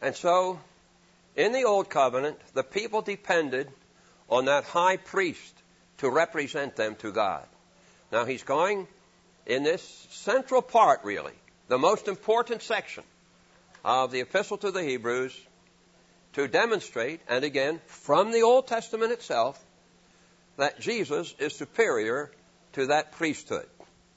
And so, in the Old Covenant, the people depended on that high priest to represent them to God. Now, he's going in this central part, really, the most important section of the Epistle to the Hebrews, to demonstrate, and again, from the Old Testament itself, that Jesus is superior to that priesthood.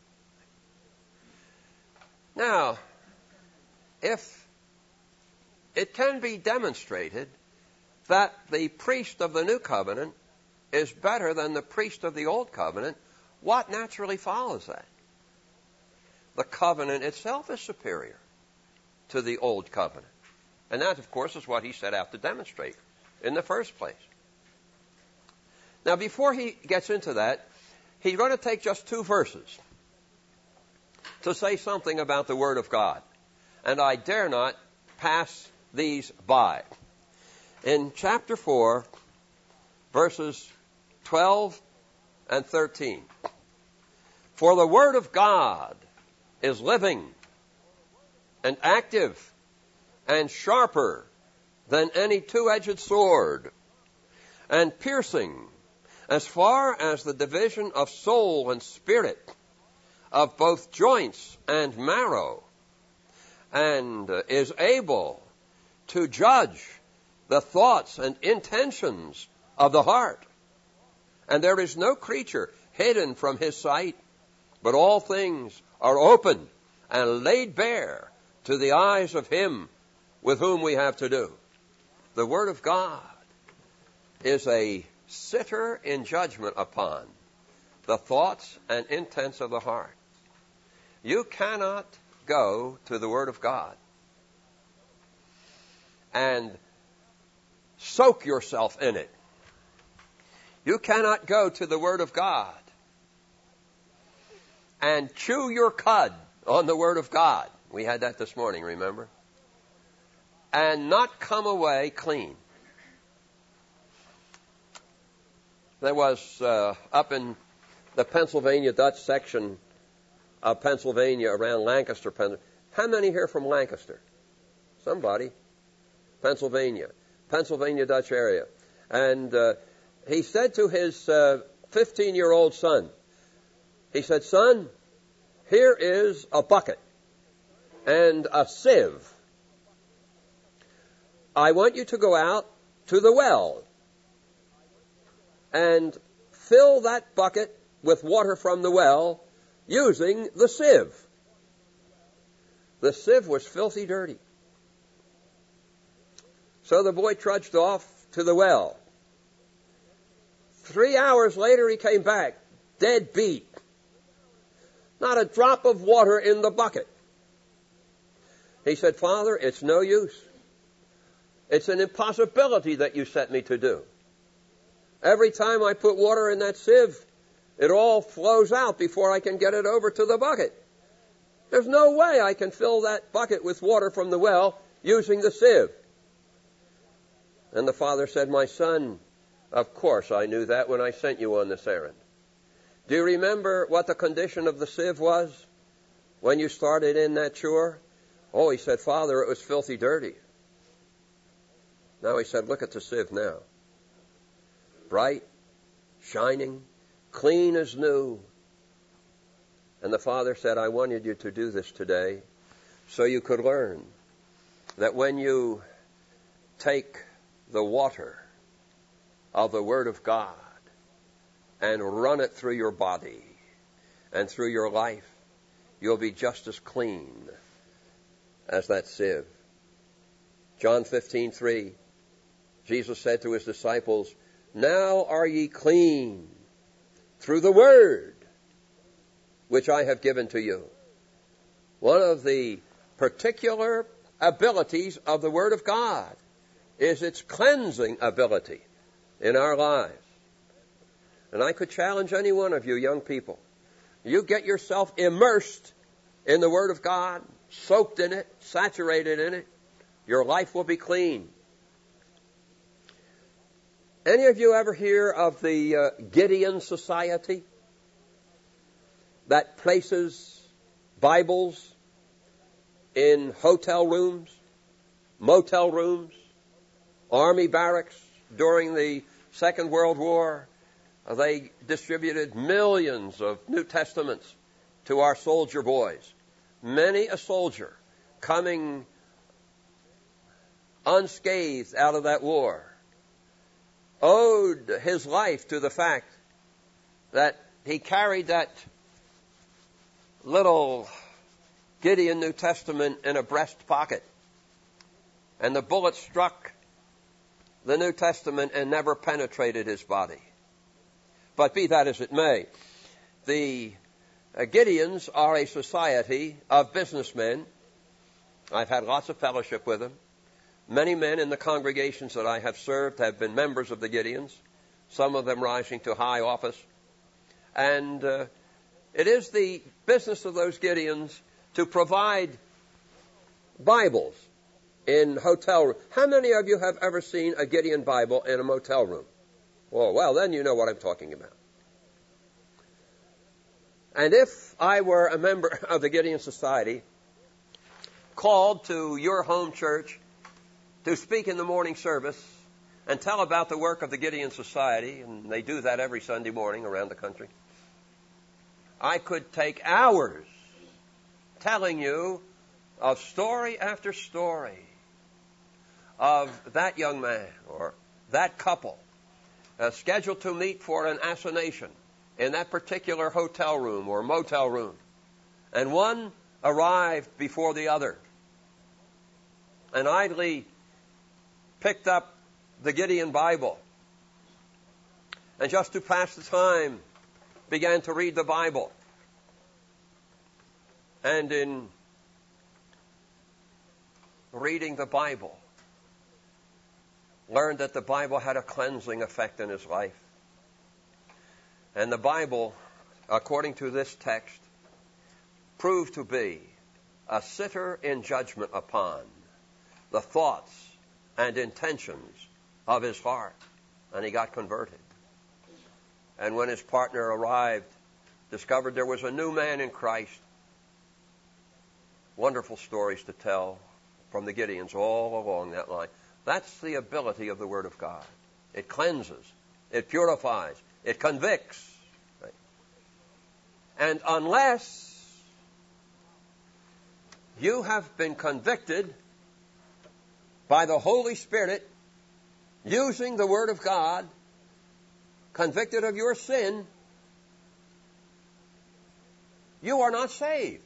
Now, if it can be demonstrated that the priest of the New Covenant is better than the priest of the Old Covenant, what naturally follows that? The covenant itself is superior to the Old Covenant. And that, of course, is what he set out to demonstrate in the first place. Now, before he gets into that, he's going to take just 2 verses to say something about the Word of God. And I dare not pass these by. In chapter 4, verses 12 and 13. For the Word of God is living and active and sharper than any two-edged sword, and piercing as far as the division of soul and spirit, of both joints and marrow, and is able to judge the thoughts and intentions of the heart. And there is no creature hidden from his sight, but all things are open and laid bare to the eyes of him with whom we have to do. The Word of God is a sitter in judgment upon the thoughts and intents of the heart. You cannot go to the Word of God and soak yourself in it. You cannot go to the Word of God and chew your cud on the Word of God. We had that this morning, remember? And not come away clean. There was up in the Pennsylvania Dutch section of Pennsylvania around Lancaster, Pennsylvania. How many here from Lancaster? Somebody. Pennsylvania Dutch area. And he said to his 15-year-old son, he said, son, here is a bucket and a sieve. I want you to go out to the well and fill that bucket with water from the well using the sieve. The sieve was filthy dirty. So the boy trudged off to the well. 3 hours later he came back, dead beat. Not a drop of water in the bucket. He said, Father, it's no use. It's an impossibility that you set me to do. Every time I put water in that sieve, it all flows out before I can get it over to the bucket. There's no way I can fill that bucket with water from the well using the sieve. And the father said, my son, of course I knew that when I sent you on this errand. Do you remember what the condition of the sieve was when you started in that chore? Oh, he said, Father, it was filthy dirty. Now he said, look at the sieve now. Bright, shining, clean as new. And the father said, I wanted you to do this today so you could learn that when you take the water of the Word of God and run it through your body and through your life, you'll be just as clean as that sieve. John 15:3, Jesus said to his disciples, now are ye clean through the Word which I have given to you. One of the particular abilities of the Word of God is its cleansing ability in our lives. And I could challenge any one of you young people. You get yourself immersed in the Word of God, soaked in it, saturated in it, your life will be clean. Any of you ever hear of the Gideon Society that places Bibles in hotel rooms motel rooms, army barracks during the Second World War. They distributed millions of New Testaments to our soldier boys. Many a soldier coming unscathed out of that war owed his life to the fact that he carried that little Gideon New Testament in a breast pocket. And the bullet struck the New Testament and never penetrated his body. But be that as it may, the Gideons are a society of businessmen. I've had lots of fellowship with them. Many men in the congregations that I have served have been members of the Gideons, some of them rising to high office. And it is the business of those Gideons to provide Bibles in hotel rooms. How many of you have ever seen a Gideon Bible in a motel room? Oh, well, then you know what I'm talking about. And if I were a member of the Gideon Society, called to your home church to speak in the morning service and tell about the work of the Gideon Society, and they do that every Sunday morning around the country, I could take hours telling you of story after story of that young man or that couple scheduled to meet for an assignation in that particular hotel room or motel room. And one arrived before the other and idly picked up the Gideon Bible and just to pass the time began to read the Bible. And in reading the Bible, learned that the Bible had a cleansing effect in his life. And the Bible, according to this text, proved to be a sitter in judgment upon the thoughts and intentions of his heart. And he got converted. And when his partner arrived, discovered there was a new man in Christ. Wonderful stories to tell from the Gideons all along that line. That's the ability of the Word of God. It cleanses, it purifies, it convicts. Right? And unless you have been convicted by the Holy Spirit using the Word of God, convicted of your sin, you are not saved.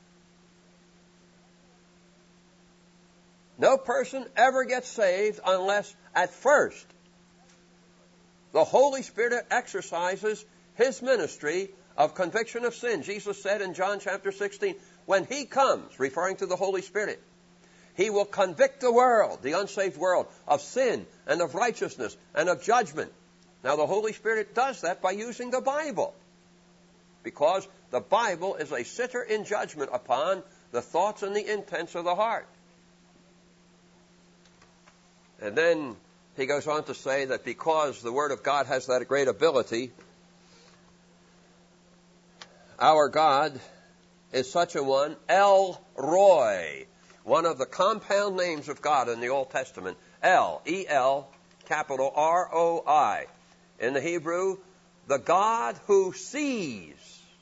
No person ever gets saved unless at first the Holy Spirit exercises His ministry of conviction of sin. Jesus said in John chapter 16, when He comes, referring to the Holy Spirit, He will convict the world, the unsaved world, of sin and of righteousness and of judgment. Now the Holy Spirit does that by using the Bible, because the Bible is a sitter in judgment upon the thoughts and the intents of the heart. And then he goes on to say that because the Word of God has that great ability, our God is such a one, El Roi, one of the compound names of God in the Old Testament. El, E-L, capital R-O-I. In the Hebrew, the God who sees.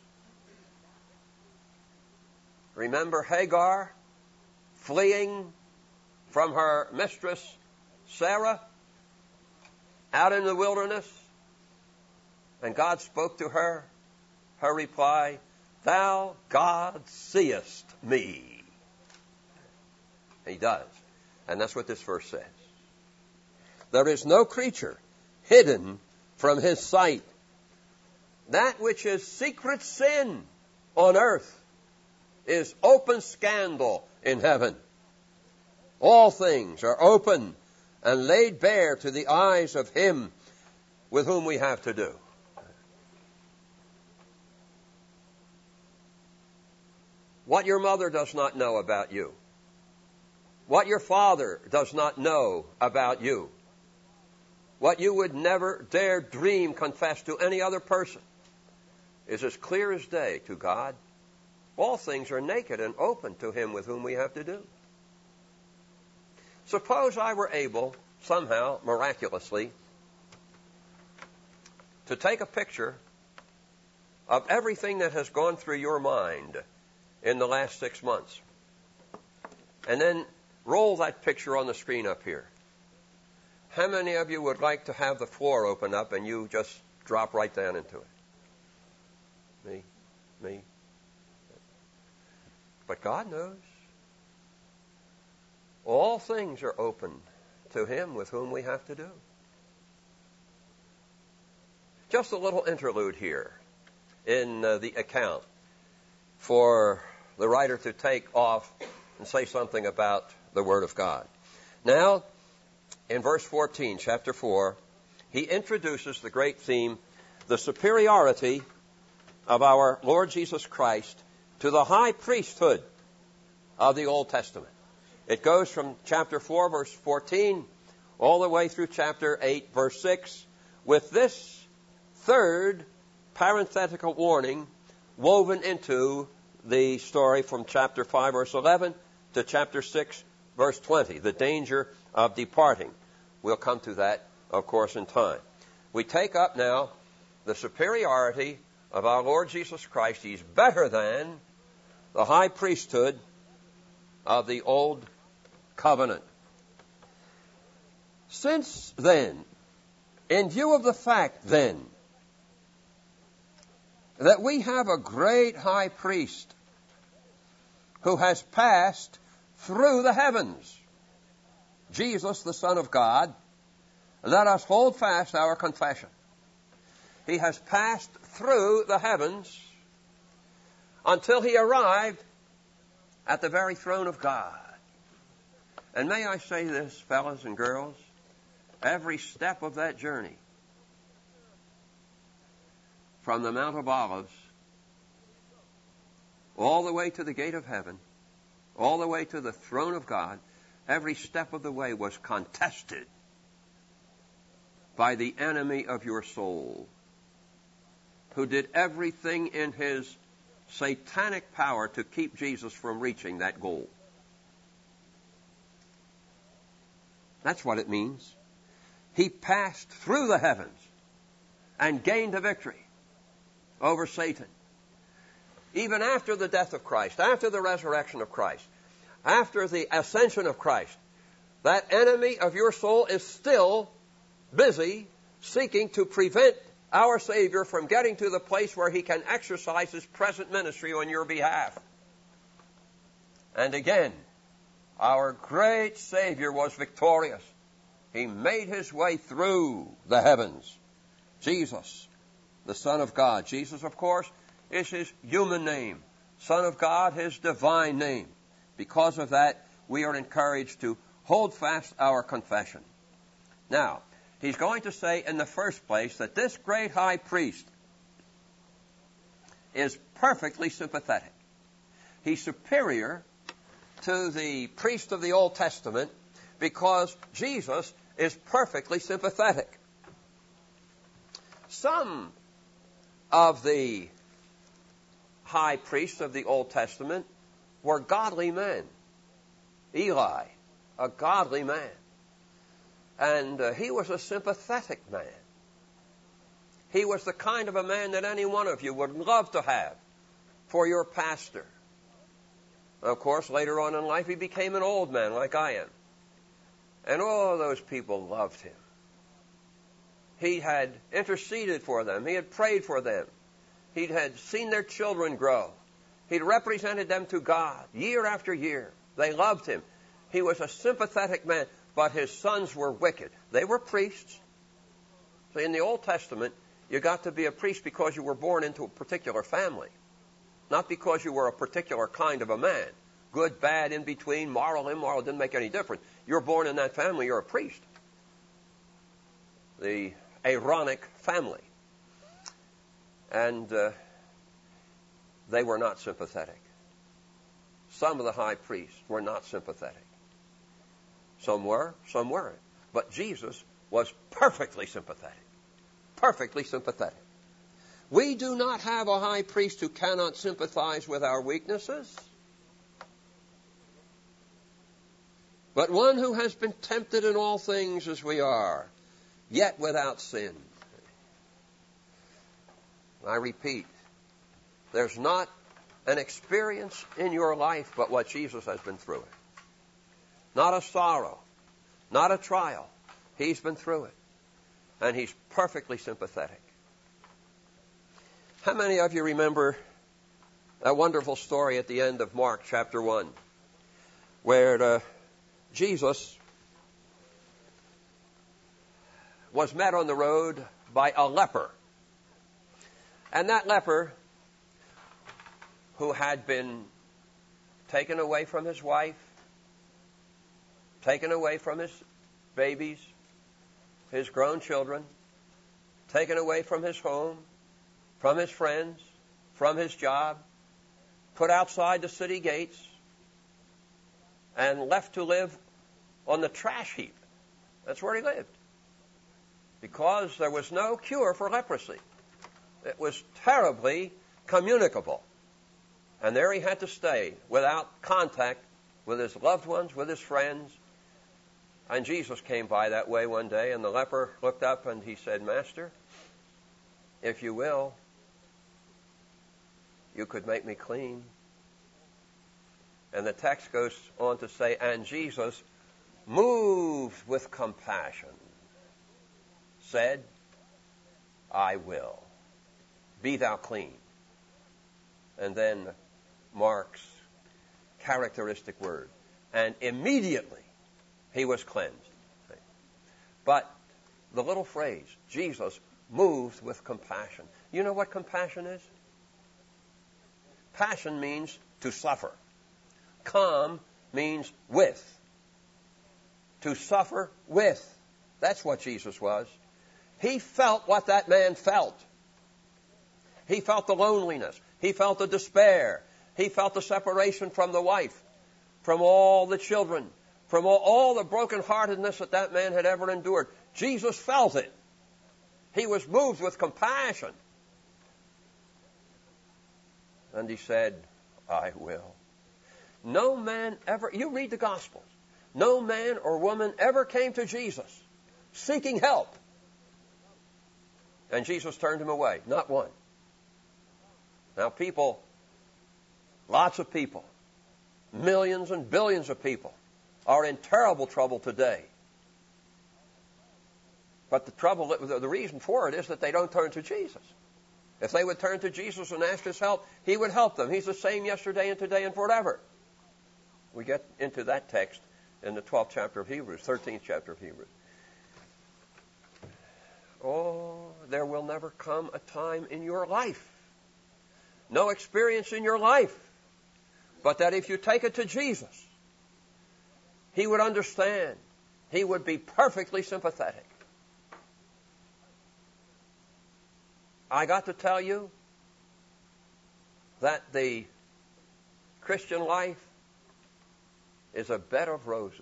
Remember Hagar fleeing from her mistress Sarah out in the wilderness? And God spoke to her. Her reply, Thou, God, seest me. He does. And that's what this verse says. There is no creature hidden from His sight. That which is secret sin on earth is open scandal in heaven. All things are open and laid bare to the eyes of Him with whom we have to do. What your mother does not know about you, what your father does not know about you, what you would never dare dream confess to any other person, is as clear as day to God. All things are naked and open to Him with whom we have to do. Suppose I were able, somehow, miraculously, to take a picture of everything that has gone through your mind in the last 6 months, and then roll that picture on the screen up here. How many of you would like to have the floor open up and you just drop right down into it? Me. But God knows. All things are open to Him with whom we have to do. Just a little interlude here in the account for the writer to take off and say something about the Word of God. Now, in verse 14, chapter 4, he introduces the great theme, the superiority of our Lord Jesus Christ to the high priesthood of the Old Testament. It goes from chapter 4, verse 14, all the way through chapter 8, verse 6, with this third parenthetical warning woven into the story from chapter 5, verse 11 to chapter 6, verse 20, the danger of departing. We'll come to that, of course, in time. We take up now the superiority of our Lord Jesus Christ. He's better than the high priesthood of the Old Covenant. Since then, in view of the fact then that we have a great high priest who has passed through the heavens, Jesus, the Son of God, let us hold fast our confession. He has passed through the heavens until He arrived at the very throne of God. And may I say this, fellas and girls, every step of that journey from the Mount of Olives all the way to the gate of heaven, all the way to the throne of God, every step of the way was contested by the enemy of your soul, who did everything in his satanic power to keep Jesus from reaching that goal. That's what it means. He passed through the heavens and gained a victory over Satan. Even after the death of Christ, after the resurrection of Christ, after the ascension of Christ, that enemy of your soul is still busy seeking to prevent our Savior from getting to the place where He can exercise His present ministry on your behalf. And again, our great Savior was victorious. He made His way through the heavens. Jesus, the Son of God. Jesus, of course, is His human name. Son of God, His divine name. Because of that, we are encouraged to hold fast our confession. Now, he's going to say in the first place that this great high priest is perfectly sympathetic. He's superior to the priest of the Old Testament because Jesus is perfectly sympathetic. Some of the high priests of the Old Testament were godly men. Eli, a godly man. And he was a sympathetic man. He was the kind of a man that any one of you would love to have for your pastor. Of course, later on in life, he became an old man like I am. And all those people loved him. He had interceded for them. He had prayed for them. He had seen their children grow. He'd represented them to God year after year. They loved him. He was a sympathetic man, but his sons were wicked. They were priests. So in the Old Testament, you got to be a priest because you were born into a particular family, not because you were a particular kind of a man. Good, bad, in between, moral, immoral, didn't make any difference. You're born in that family, you're a priest. The Aaronic family. And they were not sympathetic. Some of the high priests were not sympathetic. Some were, some weren't. But Jesus was perfectly sympathetic. Perfectly sympathetic. We do not have a high priest who cannot sympathize with our weaknesses. but one who has been tempted in all things as we are, yet without sin. I repeat, there's not an experience in your life but what Jesus has been through it. Not a sorrow, not a trial. He's been through it. And he's perfectly sympathetic. How many of you remember that wonderful story at the end of Mark chapter 1, where Jesus was met on the road by a leper. And that leper, who had been taken away from his wife, taken away from his babies, his grown children, taken away from his home, from his friends, from his job, put outside the city gates, and left to live on the trash heap. That's where he lived. Because there was no cure for leprosy. It was terribly communicable. And there he had to stay without contact with his loved ones, with his friends. And Jesus came by that way one day, and the leper looked up and he said, "Master, if you will, you could make me clean." And the text goes on to say, and Jesus, moved with compassion, said, "I will. Be thou clean." And then Mark's characteristic word, and immediately he was cleansed. But the little phrase, Jesus moved with compassion. You know what compassion is? Passion means to suffer. Com means with. To suffer with. That's what Jesus was. He felt what that man felt. He felt the loneliness. He felt the despair. He felt the separation from the wife, from all the children, from all the brokenheartedness that man had ever endured. Jesus felt it. He was moved with compassion. And he said, "I will." No man ever, you read the Gospels, no man or woman ever came to Jesus seeking help. And Jesus turned him away. Not one. Now people, lots of people, millions and billions of people are in terrible trouble today. But the reason for it is that they don't turn to Jesus. If they would turn to Jesus and ask his help, he would help them. He's the same yesterday and today and forever. We get into that text in the 12th chapter of Hebrews, 13th chapter of Hebrews. Oh, there will never come a time in your life, no experience in your life, but that if you take it to Jesus, he would understand. He would be perfectly sympathetic. I got to tell you that the Christian life is a bed of roses.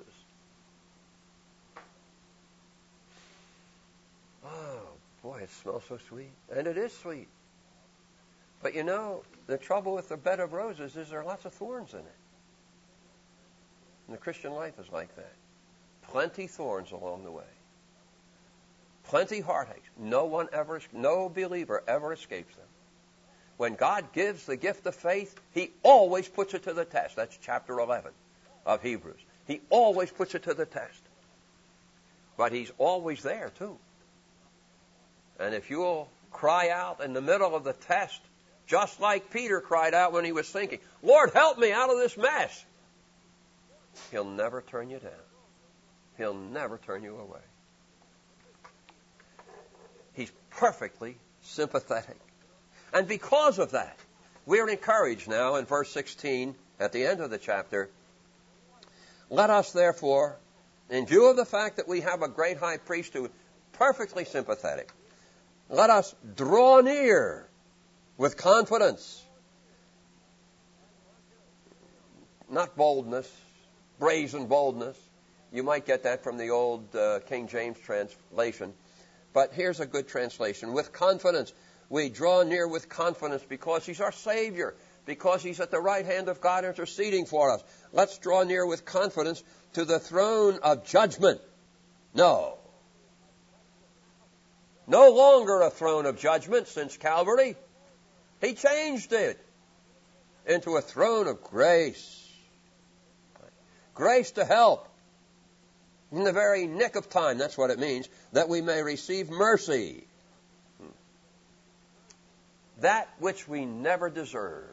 Oh, boy, it smells so sweet. And it is sweet. But you know, the trouble with the bed of roses is there are lots of thorns in it. And the Christian life is like that. Plenty thorns along the way. Plenty heartaches. No believer ever escapes them. When God gives the gift of faith, he always puts it to the test. That's chapter 11 of Hebrews. He always puts it to the test. But he's always there, too. And if you'll cry out in the middle of the test, just like Peter cried out when he was sinking, "Lord, help me out of this mess," he'll never turn you down. He'll never turn you away. He's perfectly sympathetic. And because of that, we're encouraged now in verse 16, at the end of the chapter, "Let us therefore, in view of the fact that we have a great high priest who is perfectly sympathetic, let us draw near with confidence." Not boldness, brazen boldness. You might get that from the old King James translation. But here's a good translation. With confidence. We draw near with confidence because he's our Savior, because he's at the right hand of God interceding for us. Let's draw near with confidence to the throne of judgment. No. No longer a throne of judgment since Calvary. He changed it into a throne of grace. Grace to help in the very nick of time. That's what it means, that we may receive mercy. That which we never deserved.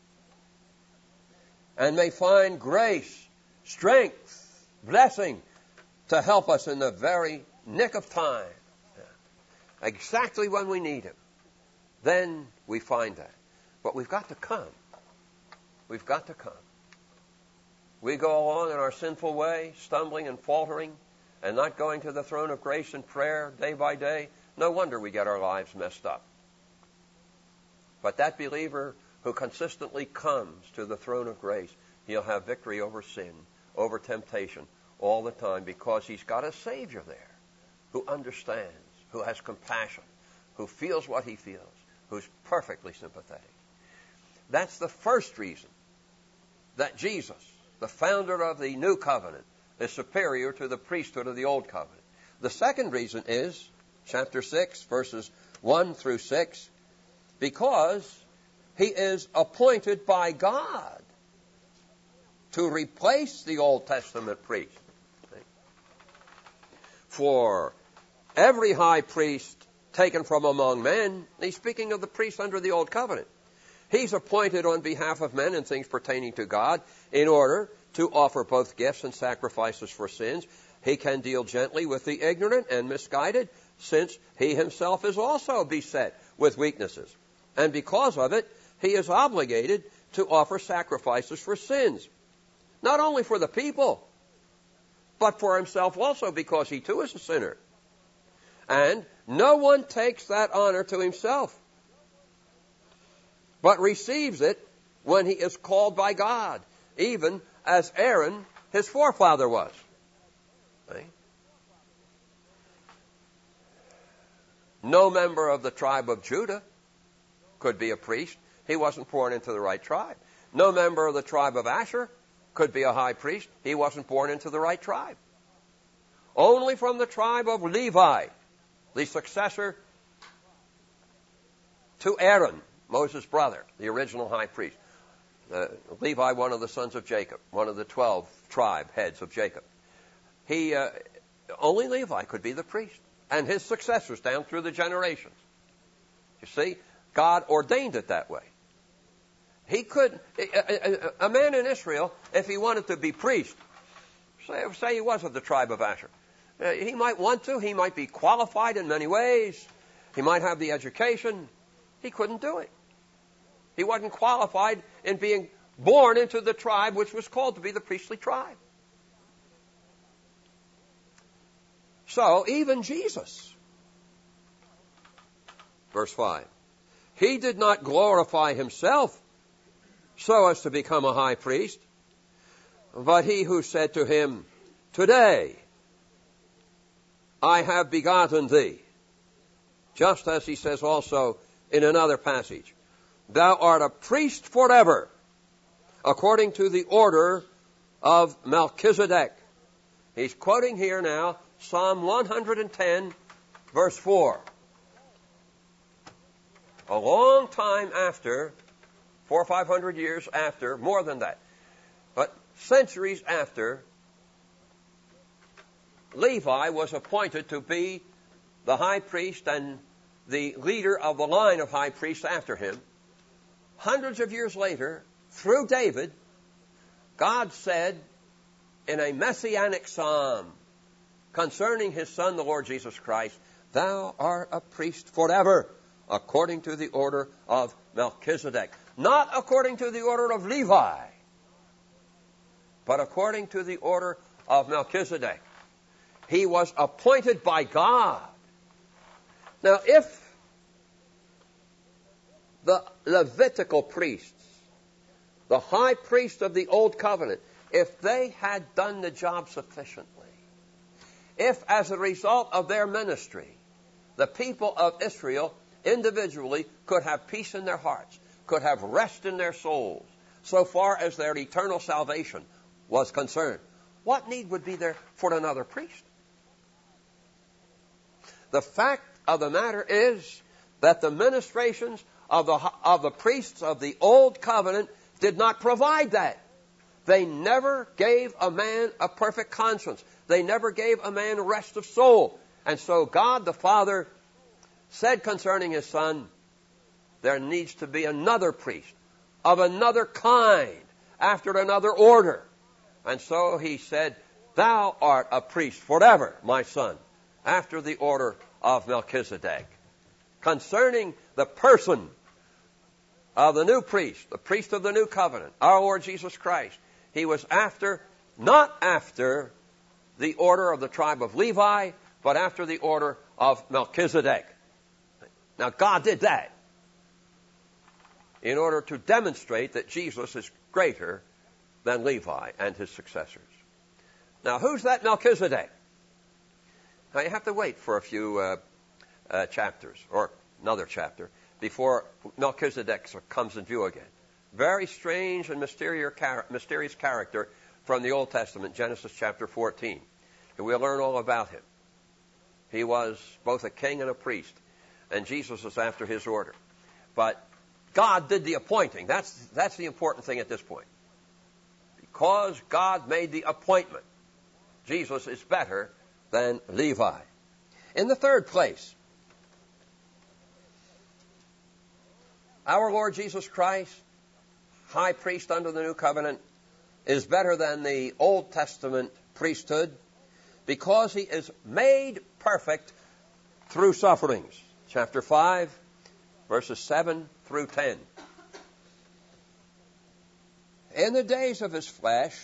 And may find grace, strength, blessing to help us in the very nick of time. Exactly when we need Him. Then we find that. But we've got to come. We've got to come. We go along in our sinful way, stumbling and faltering, and not going to the throne of grace in prayer day by day. No wonder we get our lives messed up. But that believer who consistently comes to the throne of grace, he'll have victory over sin, over temptation, all the time, because he's got a Savior there who understands, who has compassion, who feels what he feels, who's perfectly sympathetic. That's the first reason that Jesus, the founder of the new covenant, is superior to the priesthood of the old covenant. The second reason is, chapter 6, verses 1 through 6, because he is appointed by God to replace the Old Testament priest. For every high priest taken from among men, he's speaking of the priest under the Old Covenant. He's appointed on behalf of men in things pertaining to God in order to offer both gifts and sacrifices for sins. He can deal gently with the ignorant and misguided, since he himself is also beset with weaknesses. And because of it, he is obligated to offer sacrifices for sins. Not only for the people, but for himself also, because he too is a sinner. And no one takes that honor to himself, but receives it when he is called by God, even as Aaron, his forefather, was. Right? No member of the tribe of Judah could be a priest. He wasn't born into the right tribe. No member of the tribe of Asher could be a high priest. He wasn't born into the right tribe. Only from the tribe of Levi, the successor to Aaron, Moses' brother, the original high priest. Levi, one of the sons of Jacob, one of the 12 tribe heads of Jacob. Only Levi could be the priest, and his successors down through the generations. You see, God ordained it that way. He could, a man in Israel, if he wanted to be priest, say he was of the tribe of Asher, he might want to, he might be qualified in many ways, he might have the education, he couldn't do it. He wasn't qualified in being born into the tribe which was called to be the priestly tribe. So, even Jesus, verse 5, he did not glorify himself so as to become a high priest, but he who said to him, today I have begotten thee, just as he says also in another passage, thou art a priest forever, according to the order of Melchizedek. He's quoting here now Psalm 110, verse 4. A long time after, 400 or 500 years after, more than that, but centuries after, Levi was appointed to be the high priest and the leader of the line of high priests after him. Hundreds of years later, through David, God said in a messianic psalm concerning his Son, the Lord Jesus Christ, thou art a priest forever, according to the order of Melchizedek. Not according to the order of Levi, but according to the order of Melchizedek. He was appointed by God. Now, if the Levitical priests, the high priest of the Old Covenant, if they had done the job sufficiently, if as a result of their ministry, the people of Israel individually could have peace in their hearts, could have rest in their souls so far as their eternal salvation was concerned, what need would be there for another priest? The fact of the matter is that the ministrations of the priests of the Old Covenant did not provide that. They never gave a man a perfect conscience. They never gave a man rest of soul. And so God the Father said concerning His Son, there needs to be another priest of another kind, after another order. And so He said, thou art a priest forever, my son, after the order of Melchizedek. Concerning the person of the new priest, the priest of the new covenant, our Lord Jesus Christ, He was not after the order of the tribe of Levi, but after the order of Melchizedek. Now, God did that in order to demonstrate that Jesus is greater than Levi and his successors. Now, who's that Melchizedek? Now, you have to wait for a few chapters, or another chapter, before Melchizedek comes in view again. Very strange and mysterious character from the Old Testament, Genesis chapter 14. And we'll learn all about him. He was both a king and a priest, and Jesus was after his order. But God did the appointing. That's the important thing at this point. Because God made the appointment, Jesus is better than Levi. In the third place, our Lord Jesus Christ, high priest under the new covenant, is better than the Old Testament priesthood because He is made perfect through sufferings. Chapter 5, verses 7 through 10. In the days of His flesh,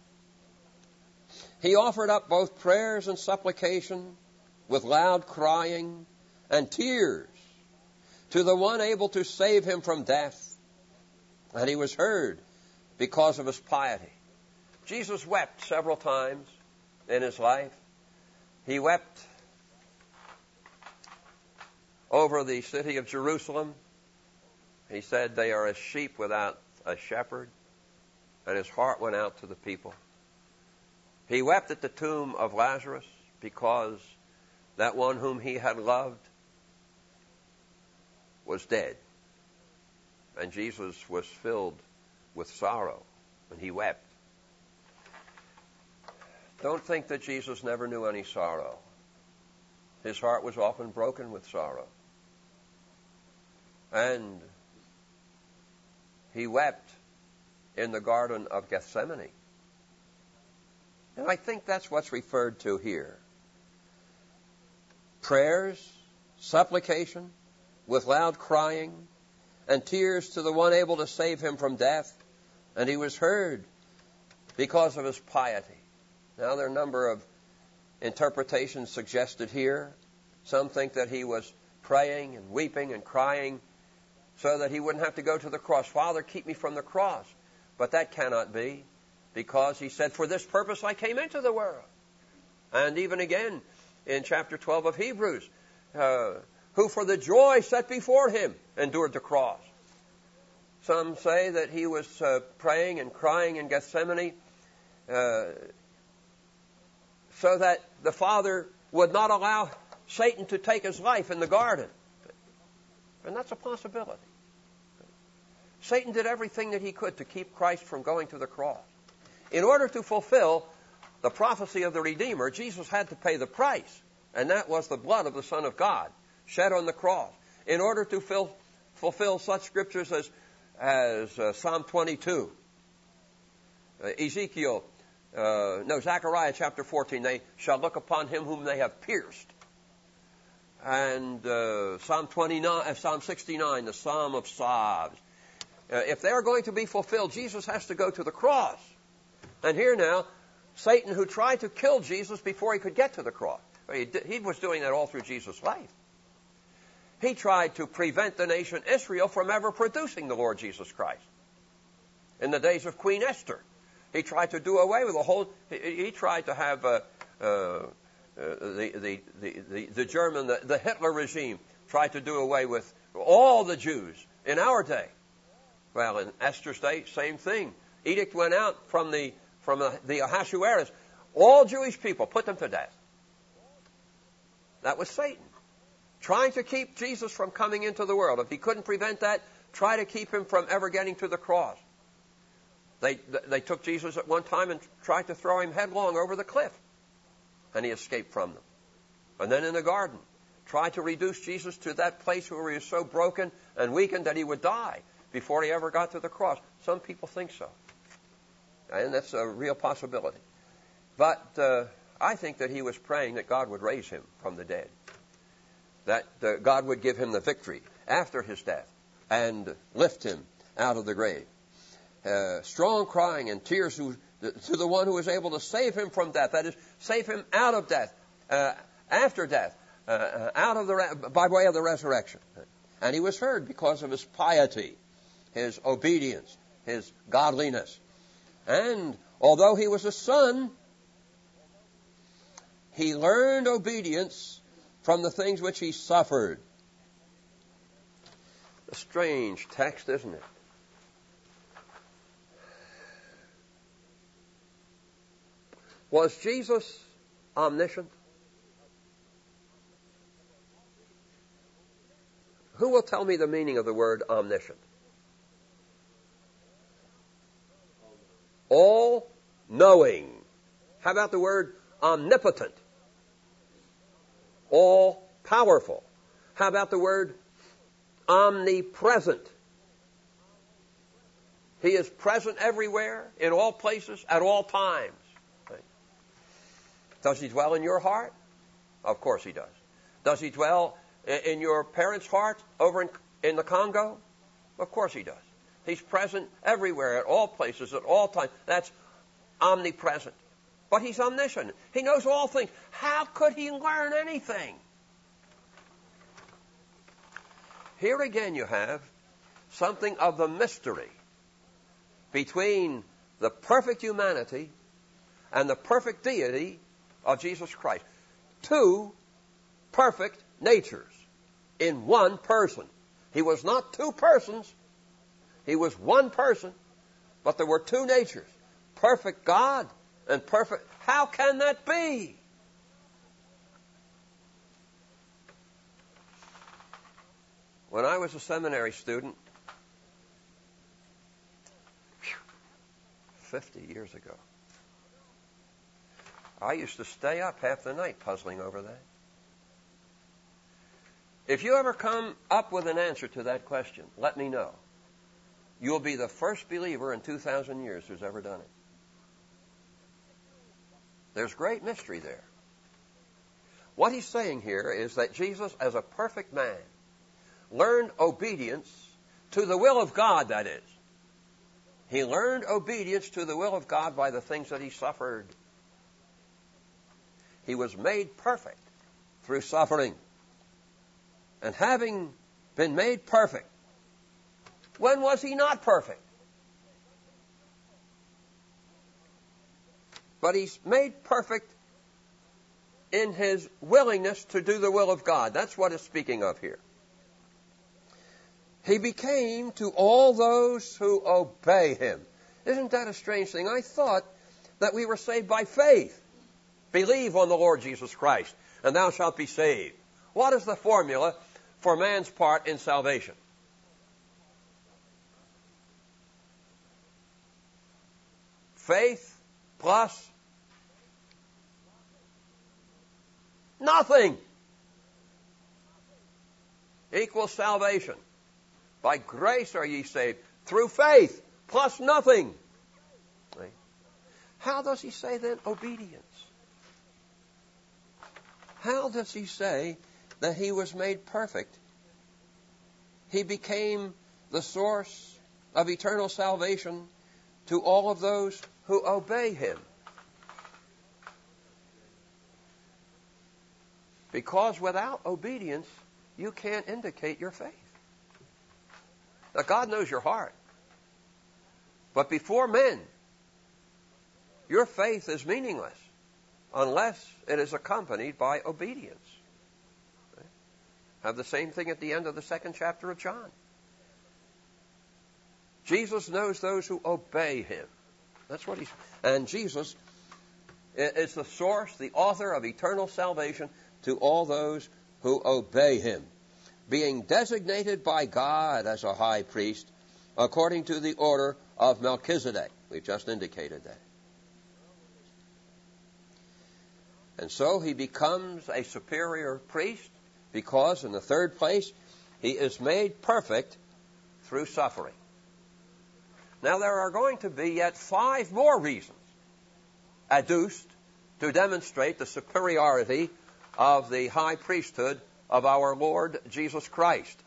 He offered up both prayers and supplication with loud crying and tears to the one able to save Him from death. And He was heard because of His piety. Jesus wept several times in His life. He wept over the city of Jerusalem. He said, they are as sheep without a shepherd. And His heart went out to the people. He wept at the tomb of Lazarus because that one whom He had loved was dead. And Jesus was filled with sorrow, and He wept. Don't think that Jesus never knew any sorrow. His heart was often broken with sorrow. And He wept in the Garden of Gethsemane. And I think that's what's referred to here. Prayers, supplication, with loud crying, and tears to the one able to save Him from death. And He was heard because of His piety. Now, there are a number of interpretations suggested here. Some think that He was praying and weeping and crying so that He wouldn't have to go to the cross. Father, keep me from the cross. But that cannot be, because He said, for this purpose I came into the world. And even again, in chapter 12 of Hebrews, who for the joy set before Him endured the cross. Some say that He was praying and crying in Gethsemane so that the Father would not allow Satan to take His life in the garden. And that's a possibility. Satan did everything that he could to keep Christ from going to the cross. In order to fulfill the prophecy of the Redeemer, Jesus had to pay the price, and that was the blood of the Son of God shed on the cross. In order to fulfill such scriptures as Psalm 22, Zechariah chapter 14, they shall look upon Him whom they have pierced. And Psalm 69, the Psalm of Psalms. If they are going to be fulfilled, Jesus has to go to the cross. And here now, Satan, who tried to kill Jesus before He could get to the cross, he was doing that all through Jesus' life. He tried to prevent the nation Israel from ever producing the Lord Jesus Christ. In the days of Queen Esther, he tried to do away with the whole. He tried to have the German, the Hitler regime, tried to do away with all the Jews in our day. Well, in Esther's day, same thing. Edict went out from the Ahasuerus. All Jewish people, put them to death. That was Satan, trying to keep Jesus from coming into the world. If he couldn't prevent that, try to keep him from ever getting to the cross. They took Jesus at one time and tried to throw him headlong over the cliff, and he escaped from them. And then in the garden, tried to reduce Jesus to that place where he was so broken and weakened that he would die before he ever got to the cross. Some people think so, and that's a real possibility. But I think that he was praying that God would raise him from the dead, that God would give him the victory after his death and lift him out of the grave. Strong crying and tears to the one who is able to save him from death, that is, save him out of death, after death, by way of the resurrection. And he was heard because of his piety, his obedience, his godliness. And although he was a son, he learned obedience from the things which he suffered. A strange text, isn't it? Was Jesus omniscient? Who will tell me the meaning of the word omniscient? All-knowing. How about the word omnipotent? All-powerful. How about the word omnipresent? He is present everywhere, in all places, at all times. Does he dwell in your heart? Of course he does. Does he dwell in your parents' heart over in the Congo? Of course he does. He's present everywhere, at all places, at all times. That's omnipresent. But he's omniscient. He knows all things. How could he learn anything? Here again you have something of the mystery between the perfect humanity and the perfect deity of Jesus Christ. Two perfect natures in one person. He was not two persons. He was one person, but there were two natures. Perfect God and perfect. How can that be? When I was a seminary student, 50 years ago, I used to stay up half the night puzzling over that. If you ever come up with an answer to that question, let me know. You'll be the first believer in 2,000 years who's ever done it. There's great mystery there. What he's saying here is that Jesus, as a perfect man, learned obedience to the will of God, that is. He learned obedience to the will of God by the things that he suffered. He was made perfect through suffering. And having been made perfect, when was he not perfect? But he's made perfect in his willingness to do the will of God. That's what it's speaking of here. He became to all those who obey him. Isn't that a strange thing? I thought that we were saved by faith. Believe on the Lord Jesus Christ, and thou shalt be saved. What is the formula for man's part in salvation? Faith plus nothing equals salvation. By grace are ye saved through faith plus nothing. How does he say then obedience? How does he say that he was made perfect? He became the source of eternal salvation to all of those who obey him. Because without obedience, you can't indicate your faith. Now, God knows your heart. But before men, your faith is meaningless unless it is accompanied by obedience. Have the same thing at the end of the 2nd chapter of John. Jesus knows those who obey him. That's what he's... And Jesus is the source, the author of eternal salvation to all those who obey him, being designated by God as a high priest according to the order of Melchizedek. We've just indicated that. And so he becomes a superior priest because, in the third place, he is made perfect through suffering. Now, there are going to be yet 5 more reasons adduced to demonstrate the superiority of the high priesthood of our Lord Jesus Christ.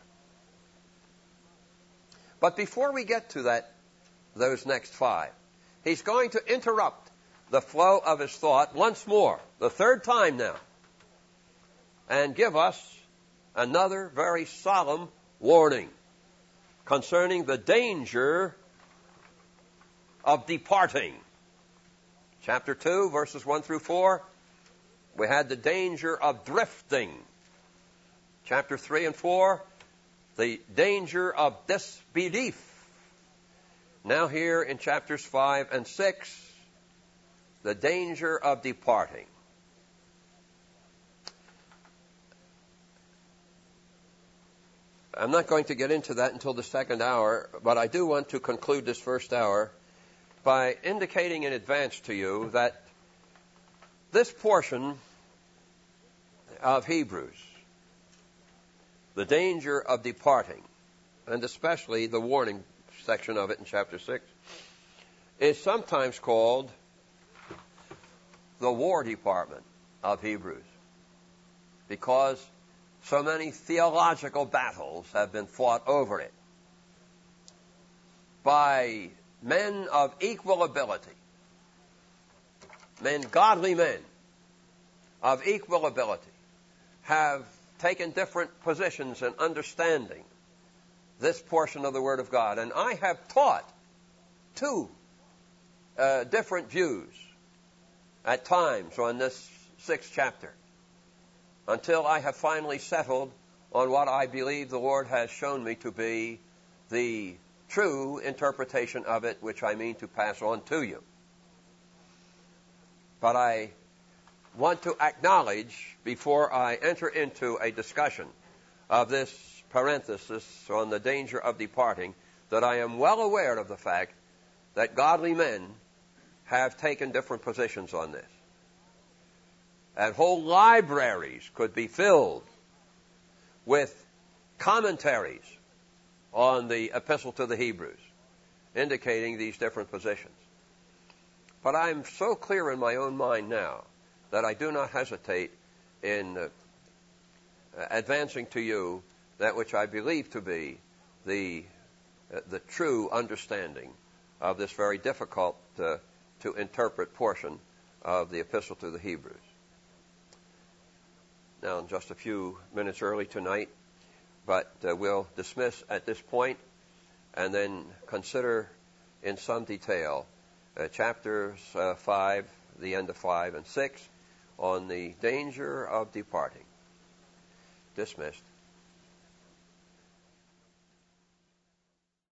But before we get to those next 5, he's going to interrupt the flow of his thought once more, the third time now, and give us another very solemn warning concerning the danger of departing. Chapter 2, verses 1 through 4, we had the danger of drifting. Chapter 3 and 4, the danger of disbelief. Now here in chapters 5 and 6, the danger of departing. I'm not going to get into that until the second hour, but I do want to conclude this first hour by indicating in advance to you that this portion of Hebrews, the danger of departing, and especially the warning section of it in chapter 6, is sometimes called the War Department of Hebrews, because so many theological battles have been fought over it by men of equal ability, godly men of equal ability, have taken different positions in understanding this portion of the Word of God. And I have taught 2 different views at times on this 6th chapter, until I have finally settled on what I believe the Lord has shown me to be the true interpretation of it, which I mean to pass on to you. But I want to acknowledge, before I enter into a discussion of this parenthesis on the danger of departing, that I am well aware of the fact that godly men have taken different positions on this. And whole libraries could be filled with commentaries on the Epistle to the Hebrews, indicating these different positions. But I'm so clear in my own mind now that I do not hesitate in advancing to you that which I believe to be the true understanding of this very difficult to interpret portion of the Epistle to the Hebrews. Now, in just a few minutes early tonight, but we'll dismiss at this point and then consider in some detail chapters 5, the end of 5 and 6, on the danger of departing. Dismissed.